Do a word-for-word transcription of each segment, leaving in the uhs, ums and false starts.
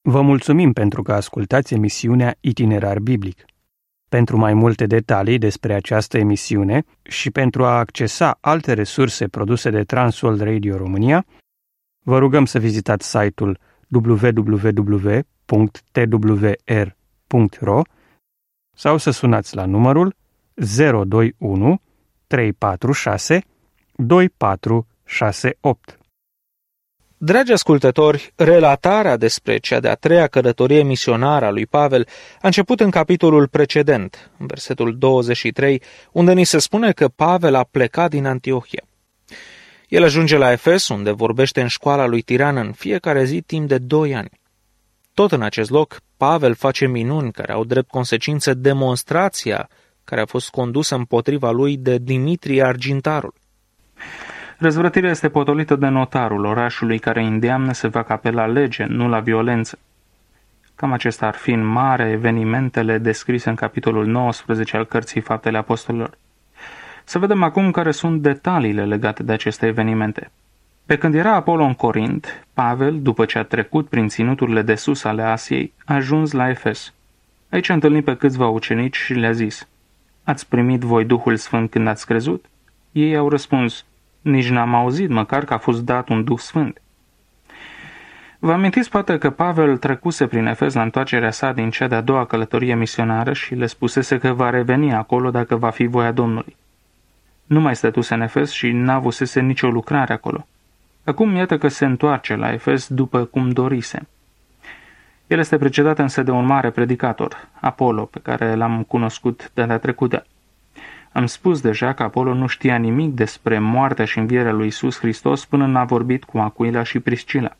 Vă mulțumim pentru că ascultați emisiunea Itinerar Biblic. Pentru mai multe detalii despre această emisiune și pentru a accesa alte resurse produse de Transworld Radio România, vă rugăm să vizitați site-ul w w w punct t w r punct r o sau să sunați la numărul zero doi unu trei patru șase doi patru șase opt. Dragi ascultători, relatarea despre cea de-a treia călătorie misionară a lui Pavel a început în capitolul precedent, în versetul douăzeci și trei, unde ni se spune că Pavel a plecat din Antiohia. El ajunge la Efes, unde vorbește în școala lui Tiran în fiecare zi timp de doi ani. Tot în acest loc, Pavel face minuni care au drept consecință demonstrația care a fost condusă împotriva lui de Dimitrie Argintarul. Răzvrătirea este potolită de notarul orașului care îndeamnă să facă apel la lege, nu la violență. Cam acesta ar fi în mare evenimentele descrise în capitolul nouăsprezece al Cărții Faptele Apostolilor. Să vedem acum care sunt detaliile legate de aceste evenimente. Pe când era Apollo în Corint, Pavel, după ce a trecut prin ținuturile de sus ale Asiei, a ajuns la Efes. Aici a întâlnit pe câțiva ucenici și le-a zis: "Ați primit voi Duhul Sfânt când ați crezut?" Ei au răspuns: "Nici n-am auzit măcar că a fost dat un Duh Sfânt." Vă amintiți poate că Pavel trecuse prin Efes la întoarcerea sa din cea de-a doua călătorie misionară și le spusese că va reveni acolo dacă va fi voia Domnului. Nu mai stătuse în Efes și n-avusese nicio lucrare acolo. Acum iată că se întoarce la Efes după cum dorise. El este precedat însă de un mare predicator, Apollo, pe care l-am cunoscut data trecută. Am spus deja că Apollo nu știa nimic despre moartea și învierea lui Iisus Hristos până n-a vorbit cu Aquila și Priscila.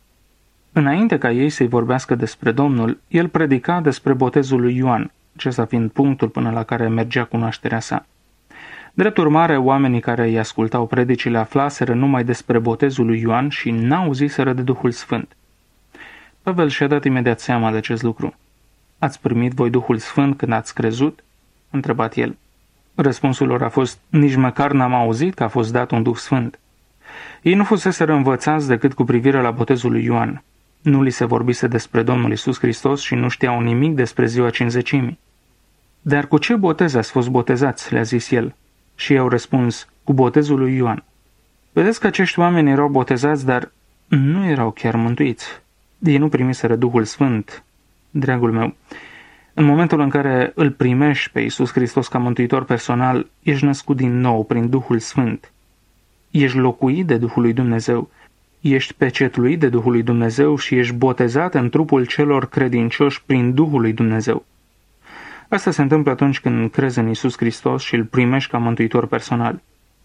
Înainte ca ei să-i vorbească despre Domnul, el predica despre botezul lui Ioan, acesta fiind punctul până la care mergea cunoașterea sa. Drept urmare, oamenii care îi ascultau predicile aflaseră numai despre botezul lui Ioan și n-auziseră de Duhul Sfânt. Pavel și-a dat imediat seama de acest lucru. "Ați primit voi Duhul Sfânt când ați crezut?" a întrebat el. Răspunsul lor a fost: "Nici măcar n-am auzit că a fost dat un Duh Sfânt." Ei nu fuseseră învățați decât cu privire la botezul lui Ioan. Nu li se vorbise despre Domnul Iisus Hristos și nu știau nimic despre ziua Cincizecimii. "Dar cu ce botez ați fost botezați?" le-a zis el. Și ei au răspuns: "Cu botezul lui Ioan." Vedeți că acești oameni erau botezați, dar nu erau chiar mântuiți. Ei nu primiseră Duhul Sfânt. Dragul meu, în momentul în care îl primești pe Iisus Hristos ca mântuitor personal, ești născut din nou prin Duhul Sfânt. Ești locuit de Duhul lui Dumnezeu, ești pecetluit de Duhul lui Dumnezeu și ești botezat în trupul celor credincioși prin Duhul lui Dumnezeu. Asta se întâmplă atunci când crezi în Iisus Hristos și îl primești ca mântuitor personal.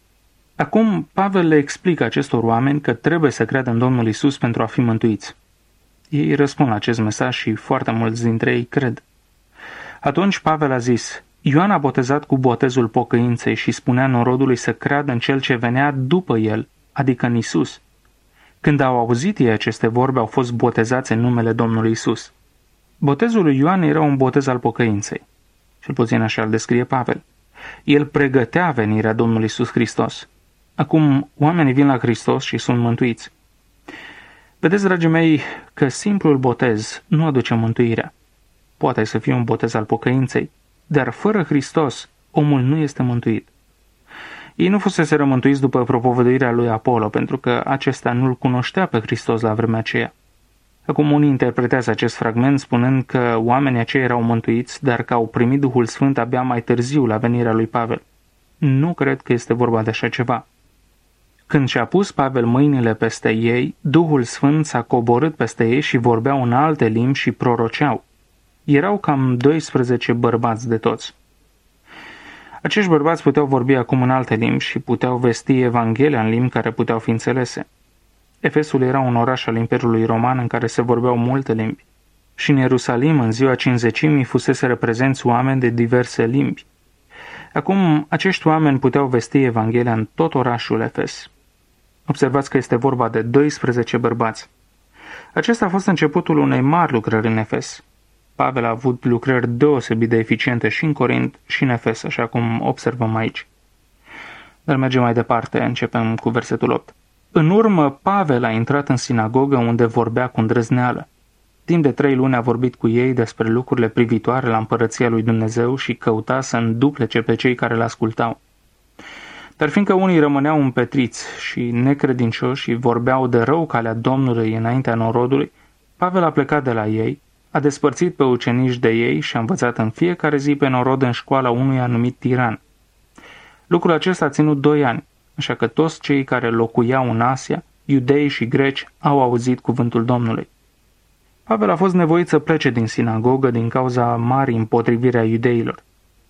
Acum, Pavel le explică acestor oameni că trebuie să creadă în Domnul Iisus pentru a fi mântuiți. Ei răspund la acest mesaj și foarte mulți dintre ei cred. Atunci Pavel a zis: "Ioan a botezat cu botezul pocăinței și spunea norodului să creadă în cel ce venea după el, adică în Iisus. Când au auzit ei aceste vorbe, au fost botezați în numele Domnului Iisus." Botezul lui Ioan era un botez al pocăinței. Cel puțin așa îl descrie Pavel. El pregătea venirea Domnului Iisus Hristos. Acum, oamenii vin la Hristos și sunt mântuiți. Vedeți, dragii mei, că simplul botez nu aduce mântuirea. Poate să fie un botez al pocăinței, dar fără Hristos, omul nu este mântuit. Ei nu fuseseră mântuiți după propovăduirea lui Apollo, pentru că acesta nu-l cunoștea pe Hristos la vremea aceea. Acum unii interpretează acest fragment spunând că oamenii aceia erau mântuiți, dar că au primit Duhul Sfânt abia mai târziu la venirea lui Pavel. Nu cred că este vorba de așa ceva. Când și-a pus Pavel mâinile peste ei, Duhul Sfânt s-a coborât peste ei și vorbeau în alte limbi și proroceau. Erau cam doisprezece bărbați de toți. Acești bărbați puteau vorbi acum în alte limbi și puteau vesti Evanghelia în limbi care puteau fi înțelese. Efesul era un oraș al Imperiului Roman în care se vorbeau multe limbi. Și în Ierusalim, în ziua Cincizecimii, fusese prezenți oameni de diverse limbi. Acum, acești oameni puteau vesti Evanghelia în tot orașul Efes. Observați că este vorba de doisprezece bărbați. Acesta a fost începutul unei mari lucrări în Efes. Pavel a avut lucrări deosebit de eficiente și în Corint și în Efes, așa cum observăm aici. Dar mergem mai departe, începem cu versetul opt. În urmă, Pavel a intrat în sinagogă unde vorbea cu îndrăzneală. Timp de trei luni a vorbit cu ei despre lucrurile privitoare la împărăția lui Dumnezeu și căuta să înduplece pe cei care l-ascultau. Dar fiindcă unii rămâneau împetriți și necredincioși și vorbeau de rău calea Domnului înaintea norodului, Pavel a plecat de la ei, a despărțit pe ucenici de ei și a învățat în fiecare zi pe norod în școala unui anumit tiran. Lucrul acesta a ținut doi ani, așa că toți cei care locuiau în Asia, iudei și greci, au auzit cuvântul Domnului. Pavel a fost nevoit să plece din sinagogă din cauza marii împotrivire a iudeilor.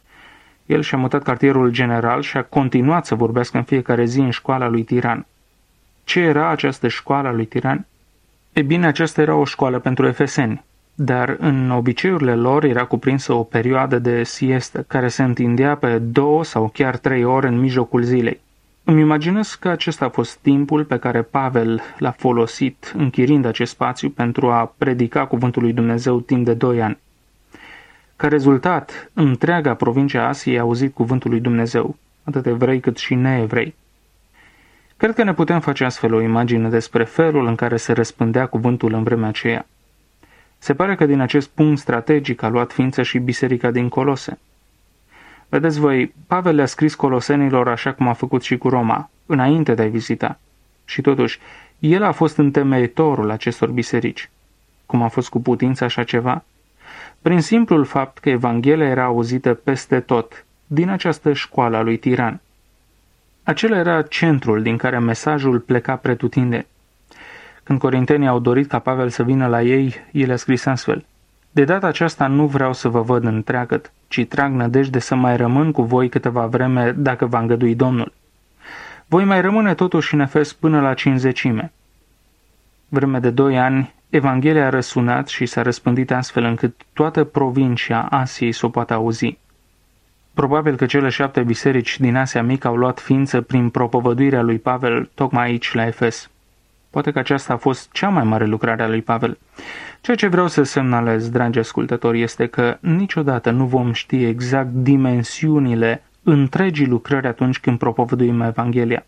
El și-a mutat cartierul general și a continuat să vorbească în fiecare zi în școala lui Tiran. Ce era această școală a lui Tiran? E bine, aceasta era o școală pentru efeseni, dar în obiceiurile lor era cuprinsă o perioadă de siestă, care se întindea pe două sau chiar trei ore în mijlocul zilei. Îmi imaginez că acesta a fost timpul pe care Pavel l-a folosit închirind acest spațiu pentru a predica cuvântul lui Dumnezeu timp de doi ani. Ca rezultat, întreaga provincie a Asiei a auzit cuvântul lui Dumnezeu, atât evrei cât și neevrei. Cred că ne putem face astfel o imagine despre felul în care se răspândea cuvântul în vremea aceea. Se pare că din acest punct strategic a luat ființă și biserica din Colose. Vedeți voi, Pavel le-a scris colosenilor așa cum a făcut și cu Roma, înainte de a-i vizita. Și totuși, el a fost întemeitorul acestor biserici. Cum a fost cu putință așa ceva? Prin simplul fapt că Evanghelia era auzită peste tot, din această școală a lui Tiran. Acela era centrul din care mesajul pleca pretutindeni. Când corintenii au dorit ca Pavel să vină la ei, el a scris astfel: De data aceasta nu vreau să vă văd întreagăt, ci trag nădejde să mai rămân cu voi câteva vreme dacă va îngădui Domnul. Voi mai rămâne totuși în Efes până la cincizecime. Vreme de doi ani, Evanghelia a răsunat și s-a răspândit astfel încât toată provincia Asiei s-o poate auzi. Probabil că cele șapte biserici din Asia Mică au luat ființă prin propovăduirea lui Pavel tocmai aici la Efes. Poate că aceasta a fost cea mai mare lucrare a lui Pavel. Ceea ce vreau să semnalez, dragi ascultători, este că niciodată nu vom ști exact dimensiunile întregii lucrări atunci când propovăduim Evanghelia.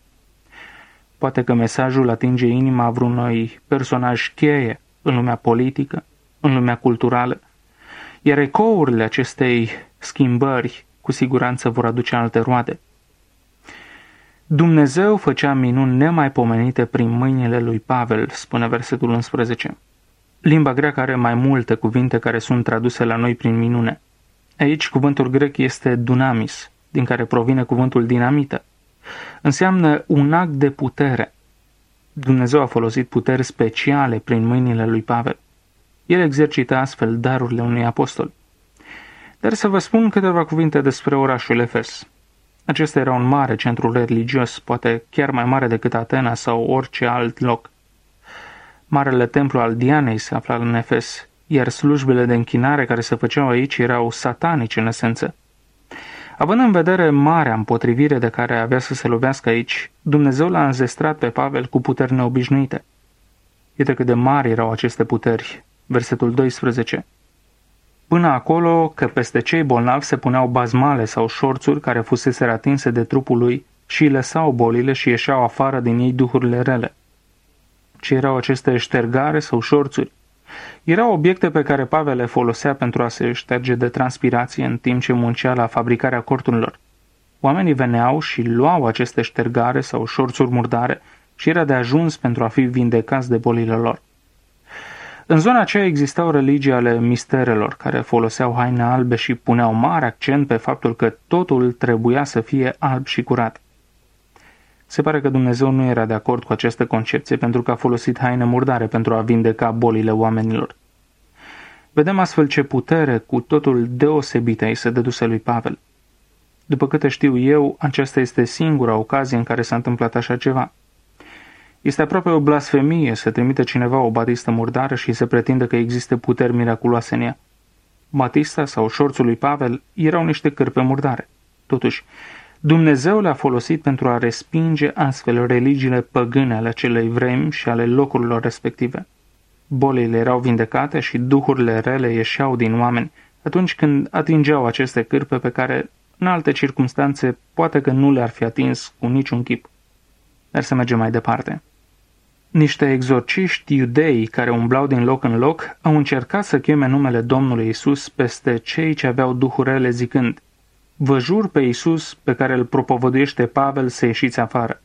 Poate că mesajul atinge inima vreunui personaj cheie în lumea politică, în lumea culturală, iar ecourile acestei schimbări cu siguranță vor aduce alte roade. Dumnezeu făcea minuni nemaipomenite prin mâinile lui Pavel, spune versetul unsprezece. Limba greacă are mai multe cuvinte care sunt traduse la noi prin minune. Aici cuvântul grec este dunamis, din care provine cuvântul dinamită. Înseamnă un act de putere. Dumnezeu a folosit puteri speciale prin mâinile lui Pavel. El exercita astfel darurile unui apostol. Dar să vă spun câteva cuvinte despre orașul Efes. Acesta era un mare centru religios, poate chiar mai mare decât Atena sau orice alt loc. Marele templu al Dianei se afla în Efes, iar slujbele de închinare care se făceau aici erau satanice în esență. Având în vedere marea împotrivire de care avea să se lovească aici, Dumnezeu l-a înzestrat pe Pavel cu puteri neobișnuite. Iată cât de mari erau aceste puteri. Versetul doisprezece. Până acolo că peste cei bolnavi se puneau bazmale sau șorțuri care fusese atinse de trupul lui și îi lăsau bolile și ieșeau afară din ei duhurile rele. Ce erau aceste ștergare sau șorțuri? Erau obiecte pe care Pavel le folosea pentru a se șterge de transpirație în timp ce muncea la fabricarea corturilor. Oamenii veneau și luau aceste ștergare sau șorțuri murdare și era de ajuns pentru a fi vindecați de bolile lor. În zona aceea existau religii ale misterelor, care foloseau haine albe și puneau mare accent pe faptul că totul trebuia să fie alb și curat. Se pare că Dumnezeu nu era de acord cu această concepție pentru că a folosit haine murdare pentru a vindeca bolile oamenilor. Vedem astfel ce putere cu totul deosebită îi se dăduse lui Pavel. După câte știu eu, aceasta este singura ocazie în care s-a întâmplat așa ceva. Este aproape o blasfemie să trimite cineva o batistă murdară și să pretindă că există puteri miraculoase în ea. Batista sau șorțul lui Pavel erau niște cârpe murdare. Totuși, Dumnezeu le-a folosit pentru a respinge astfel religiile păgâne ale acelei vremi și ale locurilor respective. Bolile erau vindecate și duhurile rele ieșeau din oameni atunci când atingeau aceste cârpe pe care, în alte circumstanțe, poate că nu le-ar fi atins cu niciun chip. Dar să mergem mai departe. Niște exorciști iudei care umblau din loc în loc au încercat să cheme numele Domnului Isus peste cei ce aveau duhuri rele zicând: vă jur pe Isus pe care îl propovăduiește Pavel să ieșiți afară.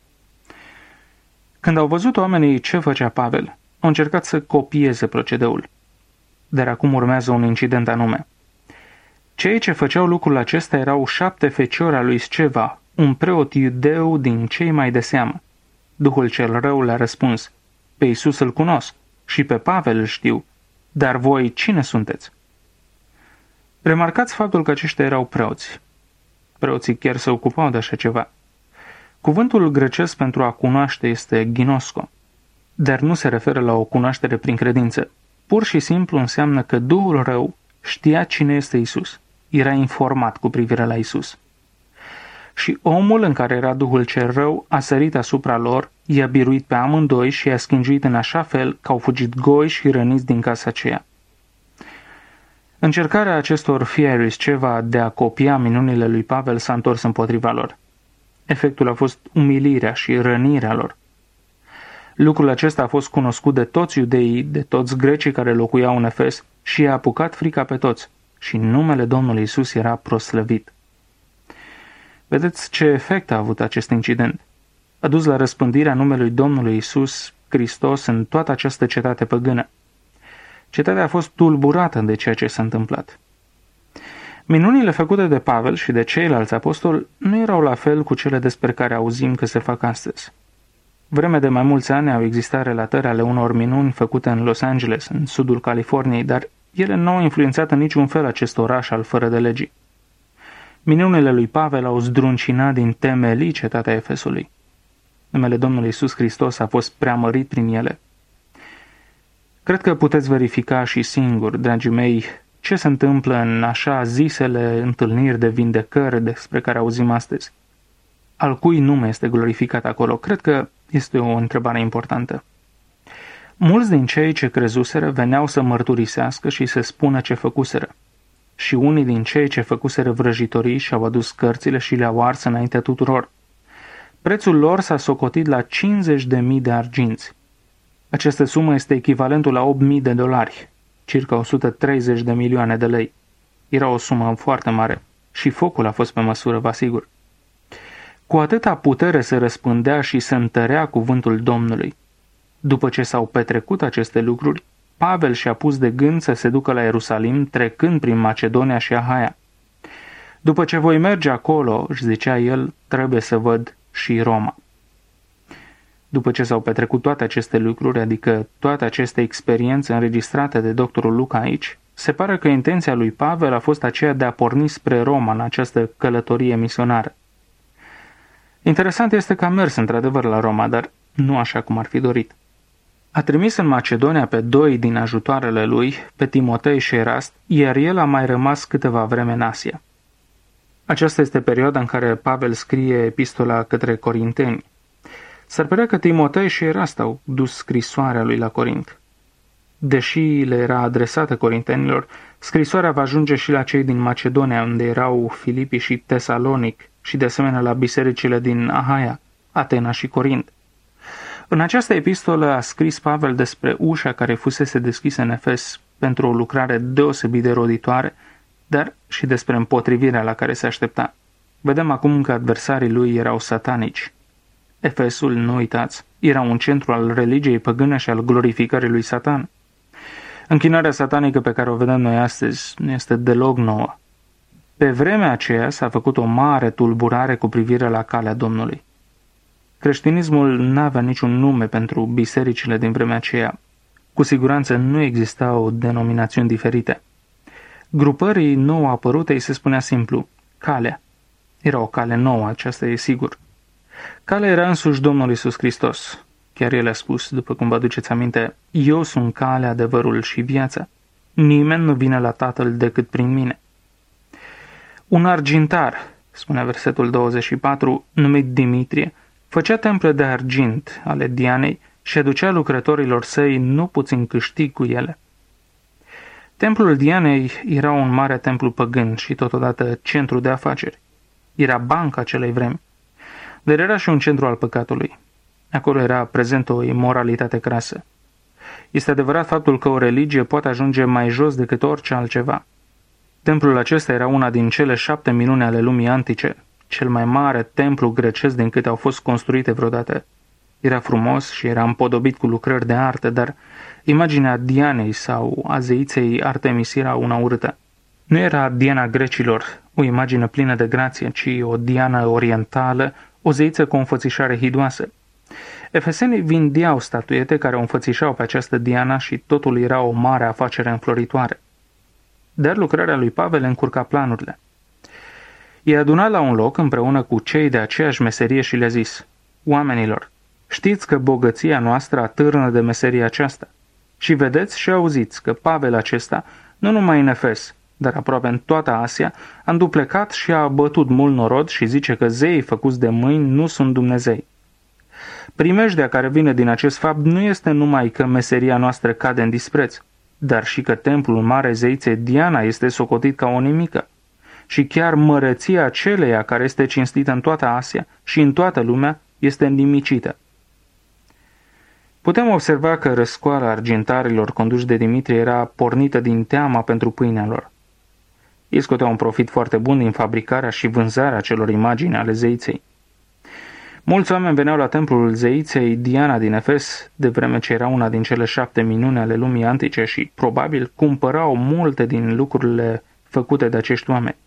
Când au văzut oamenii ce făcea Pavel, au încercat să copieze procedeul. Dar acum urmează un incident anume. Cei ce făceau lucrul acesta erau șapte feciori al lui Sceva, un preot iudeu din cei mai de seamă. Duhul cel rău le-a răspuns: pe Iisus îl cunosc și pe Pavel îl știu, dar voi cine sunteți? Remarcați faptul că aceștia erau preoți. Preoții chiar se ocupau de așa ceva. Cuvântul grecesc pentru a cunoaște este ginosko, dar nu se referă la o cunoaștere prin credință. Pur și simplu înseamnă că Duhul rău știa cine este Iisus, era informat cu privire la Iisus. Și omul în care era Duhul cel rău a sărit asupra lor, i-a biruit pe amândoi și i-a schingiuit în așa fel că au fugit goi și răniți din casa aceea. Încercarea acestor fii ai lui Sceva de a copia minunile lui Pavel s-a întors împotriva lor. Efectul a fost umilirea și rănirea lor. Lucrul acesta a fost cunoscut de toți iudeii, de toți grecii care locuiau în Efes și i-a apucat frica pe toți și numele Domnului Isus era proslăvit. Vedeți ce efect a avut acest incident? A dus la răspândirea numelui Domnului Isus Hristos în toată această cetate păgână. Cetatea a fost tulburată de ceea ce s-a întâmplat. Minunile făcute de Pavel și de ceilalți apostoli nu erau la fel cu cele despre care auzim că se fac astăzi. Vreme de mai mulți ani au existat relatări ale unor minuni făcute în Los Angeles, în sudul Californiei, dar ele nu au influențat în niciun fel acest oraș al fără de legii. Minunile lui Pavel au zdruncinat din temelii cetatea Efesului. Numele Domnului Iisus Hristos a fost preamărit prin ele. Cred că puteți verifica și singuri, dragii mei, ce se întâmplă în așa zisele întâlniri de vindecări despre care auzim astăzi. Al cui nume este glorificat acolo? Cred că este o întrebare importantă. Mulți din cei ce crezuseră veneau să mărturisească și să spună ce făcuseră. Și unii din cei ce făcuseră vrăjitorii și-au adus cărțile și le-au ars înaintea tuturor. Prețul lor s-a socotit la cincizeci de mii de arginți. Această sumă este echivalentul la opt mii de dolari, circa o sută treizeci de milioane de lei. Era o sumă foarte mare și focul a fost pe măsură, vă asigur. Cu atâta putere se răspândea și se întărea cuvântul Domnului. După ce s-au petrecut aceste lucruri, Pavel și-a pus de gând să se ducă la Ierusalim, trecând prin Macedonia și Ahaia. După ce voi merge acolo, își zicea el, trebuie să văd și Roma. După ce s-au petrecut toate aceste lucruri, adică toate aceste experiențe înregistrate de doctorul Luca aici, se pare că intenția lui Pavel a fost aceea de a porni spre Roma în această călătorie misionară. Interesant este că a mers într-adevăr la Roma, dar nu așa cum ar fi dorit. A trimis în Macedonia pe doi din ajutoarele lui, pe Timotei și Erast, iar el a mai rămas câteva vreme în Asia. Aceasta este perioada în care Pavel scrie epistola către Corinteni. S-ar părea că Timotei și Erast au dus scrisoarea lui la Corint. Deși le era adresată corintenilor, scrisoarea va ajunge și la cei din Macedonia, unde erau Filipi și Tesalonic, și de asemenea la bisericile din Ahaia, Atena și Corint. În această epistolă a scris Pavel despre ușa care fusese deschisă în Efes pentru o lucrare deosebit de roditoare, dar și despre împotrivirea la care se aștepta. Vedem acum că adversarii lui erau satanici. Efesul, nu uitați, era un centru al religiei păgâne și al glorificării lui Satan. Închinarea satanică pe care o vedem noi astăzi nu este deloc nouă. Pe vremea aceea s-a făcut o mare tulburare cu privire la calea Domnului. Creștinismul n-avea niciun nume pentru bisericile din vremea aceea. Cu siguranță nu existau denominațiuni diferite. Grupării nou apărute îi se spunea simplu, calea. Era o cale nouă, aceasta e sigur. Calea era însuși Domnul Iisus Hristos. Chiar el a spus, după cum vă aduceți aminte, eu sunt calea, adevărul și viața. Nimeni nu vine la Tatăl decât prin mine. Un argintar, spunea versetul douăzeci și patru, numit Dimitrie, făcea temple de argint ale Dianei și aducea lucrătorilor săi nu puțin câștig cu ele. Templul Dianei era un mare templu păgân și totodată centru de afaceri. Era banca acelei vremi, dar era și un centru al păcatului. Acolo era prezentă o imoralitate crasă. Este adevărat faptul că o religie poate ajunge mai jos decât orice altceva. Templul acesta era una din cele șapte minuni ale lumii antice, cel mai mare templu grecesc din câte au fost construite vreodată. Era frumos și era împodobit cu lucrări de artă, dar imaginea Dianei sau a zeiței Artemis era una urâtă. Nu era Diana grecilor, o imagine plină de grație, ci o Diana orientală, o zeiță cu o înfățișare hidoasă. Efesenii vindeau statuete care o înfățișau pe această Diana și totul era o mare afacere înfloritoare. Dar lucrarea lui Pavel încurca planurile. I-a adunat la un loc împreună cu cei de aceeași meserie și le-a zis: oamenilor, știți că bogăția noastră atârnă de meseria aceasta. Și vedeți și auziți că Pavel acesta, nu numai în Efes, dar aproape în toată Asia, a înduplecat și a abătut mult norod și zice că zeii făcuți de mâini nu sunt Dumnezei. Primejdea care vine din acest fapt nu este numai că meseria noastră cade în dispreț, dar și că templul mare zeiței Diana este socotit ca o nimică. Și chiar măreția aceleia care este cinstită în toată Asia și în toată lumea este nimicită. Putem observa că răscoala argintarilor conduși de Dimitrie era pornită din teama pentru pâinea lor. Ei scoteau un profit foarte bun din fabricarea și vânzarea celor imagini ale zeiței. Mulți oameni veneau la templul zeiței Diana din Efes, de vreme ce era una din cele șapte minuni ale lumii antice și, probabil, cumpărau multe din lucrurile făcute de acești oameni.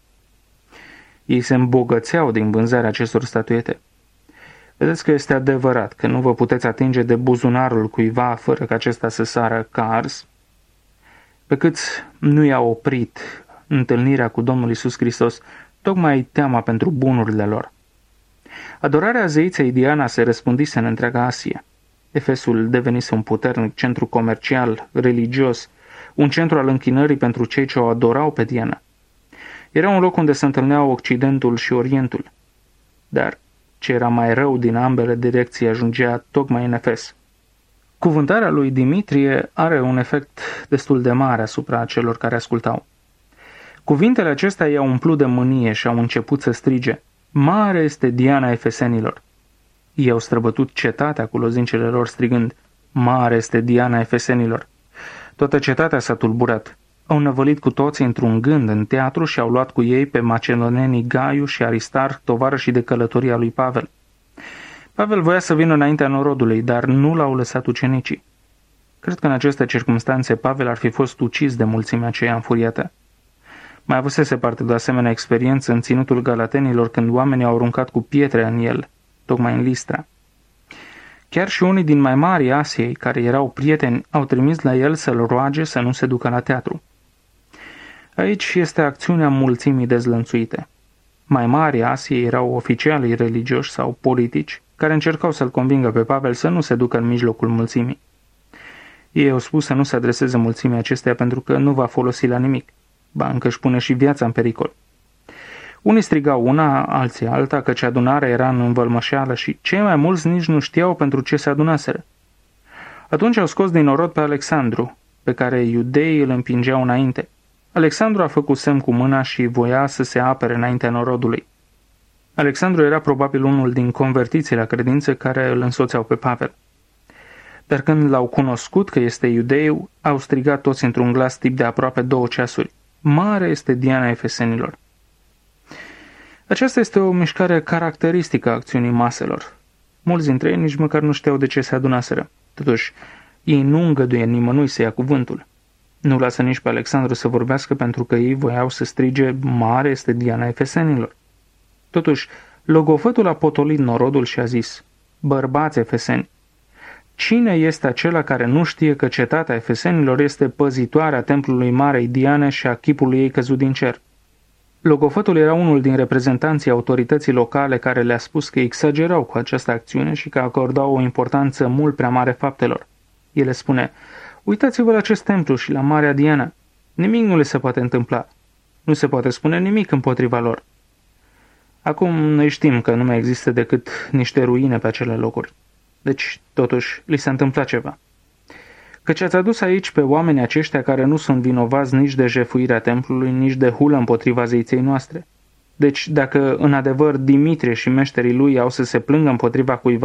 Ei se îmbogățeau din vânzarea acestor statuete. Vedeți că este adevărat că nu vă puteți atinge de buzunarul cuiva fără ca acesta să sară ca ars? Pe cât nu i-a oprit întâlnirea cu Domnul Iisus Hristos, tocmai teama pentru bunurile lor. Adorarea zeiței Diana se răspândise în întreaga Asia. Efesul devenise un puternic centru comercial, religios, un centru al închinării pentru cei ce o adorau pe Diana. Era un loc unde se întâlneau Occidentul și Orientul. Dar ce era mai rău din ambele direcții ajungea tocmai în Efes. Cuvântarea lui Dimitrie are un efect destul de mare asupra celor care ascultau. Cuvintele acestea i-au umplut de mânie și au început să strige: mare este Diana efesenilor! Ei au străbătut cetatea cu lozincele lor strigând: mare este Diana efesenilor! Toată cetatea s-a tulburat. Au năvălit cu toții într-un gând în teatru și au luat cu ei pe macedonenii Gaiu și Aristarh, tovarășii de călătoria lui Pavel. Pavel voia să vină înaintea norodului, dar nu l-au lăsat ucenicii. Cred că în aceste circunstanțe Pavel ar fi fost ucis de mulțimea aceea înfuriată. Mai avusese parte de o asemenea experiență în ținutul galatenilor când oamenii au aruncat cu pietre în el, tocmai în Listra. Chiar și unii din mai mari Asiei, care erau prieteni, au trimis la el să-l roage să nu se ducă la teatru. Aici este acțiunea mulțimii dezlănțuite. Mai mari Asiei erau oficialii religioși sau politici care încercau să-l convingă pe Pavel să nu se ducă în mijlocul mulțimii. Ei au spus să nu se adreseze mulțimii acesteia pentru că nu va folosi la nimic, ba încă își pune și viața în pericol. Unii strigau una, alții alta, căci adunarea era în învălmășeală și cei mai mulți nici nu știau pentru ce se adunaseră. Atunci au scos din norod pe Alexandru, pe care iudeii îl împingeau înainte. Alexandru a făcut semn cu mâna și voia să se apere înaintea norodului. Alexandru era probabil unul din convertiții la credință care îl însoțeau pe Pavel. Dar când l-au cunoscut că este iudeiu, au strigat toți într-un glas tip de aproape două ceasuri: mare este Diana efesenilor! Aceasta este o mișcare caracteristică a acțiunii maselor. Mulți dintre ei nici măcar nu știau de ce se adunaseră. Totuși, ei nu îngăduie nimănui să ia cuvântul. Nu lasă nici pe Alexandru să vorbească pentru că ei voiau să strige: mare este Diana efesenilor! Totuși, logofătul a potolit norodul și a zis: bărbați efeseni, cine este acela care nu știe că cetatea efesenilor este păzitoarea templului Marei Diane și a chipului ei căzut din cer? Logofătul era unul din reprezentanții autorității locale care le-a spus că exagerau cu această acțiune și că acordau o importanță mult prea mare faptelor. El le spune: uitați-vă la acest templu și la Marea Diana. Nimic nu le se poate întâmpla. Nu se poate spune nimic împotriva lor. Acum noi știm că nu mai există decât niște ruine pe acele locuri. Deci, totuși, li s-a întâmplat ceva. Căci ați adus aici pe oamenii aceștia care nu sunt vinovați nici de jefuirea templului, nici de hulă împotriva zeiței noastre. Deci, dacă în adevăr Dimitrie și meșterii lui au să se plângă împotriva cuiva,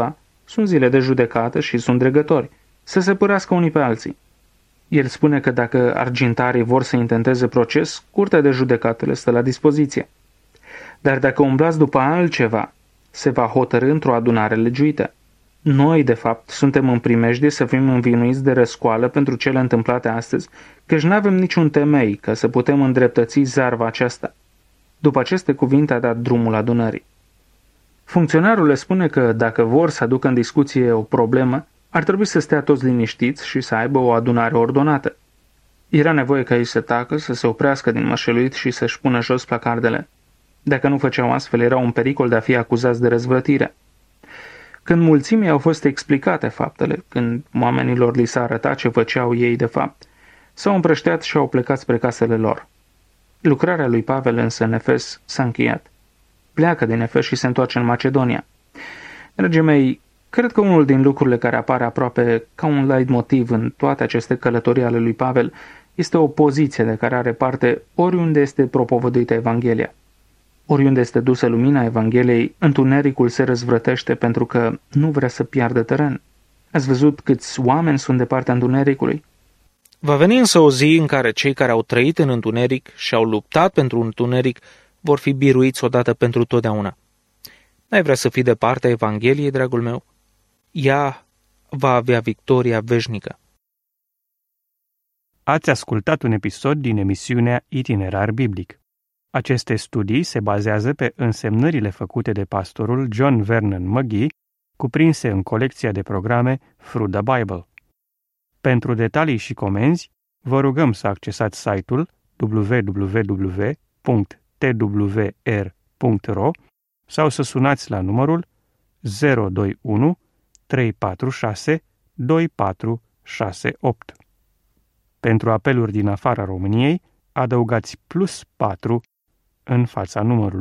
Sunt zile de judecată și sunt dregători, să se pârască unii pe alții. El spune că dacă argintarii vor să intenteze proces, curtea de judecată le stă la dispoziție. Dar dacă umblați după altceva, se va hotărî într-o adunare legiuită. Noi, de fapt, suntem în primejdie să fim învinuiți de răscoală pentru cele întâmplate astăzi, căci nu avem niciun temei ca să putem îndreptăți zarva aceasta. După aceste cuvinte a dat drumul adunării. Funcționarul le spune că dacă vor să aducă în discuție o problemă, ar trebui să stea toți liniștiți și să aibă o adunare ordonată. Era nevoie ca ei să tacă, să se oprească din mășeluit și să-și pună jos placardele. Dacă nu făceau astfel, erau în pericol de a fi acuzați de răzvrătire. Când mulțimii au fost explicate faptele, când oamenilor li s-a arătat ce făceau ei de fapt, s-au împrășteat și au plecat spre casele lor. Lucrarea lui Pavel însă în Efes s-a încheiat. Pleacă din Efes și se întoarce în Macedonia. Dragii mei, cred că unul din lucrurile care apare aproape ca un leitmotiv în toate aceste călătorii ale lui Pavel este o poziție de care are parte oriunde este propovăduită Evanghelia. Oriunde este dusă lumina Evangheliei, întunericul se răzvrătește pentru că nu vrea să piardă teren. Ați văzut câți oameni sunt de partea întunericului? Va veni însă o zi în care cei care au trăit în întuneric și au luptat pentru întuneric vor fi biruiți odată pentru totdeauna. N-ai vrea să fii de partea Evangheliei, dragul meu? Ea va avea victoria veșnică. Ați ascultat un episod din emisiunea Itinerar Biblic. Aceste studii se bazează pe însemnările făcute de pastorul John Vernon McGee, cuprinse în colecția de programe Through the Bible. Pentru detalii și comenzi, vă rugăm să accesați site-ul w w w punct t w r punct r o sau să sunați la numărul zero doi unu trei patru șase doi patru șase opt. Pentru apeluri din afara României, adăugați plus patru în fața numărului.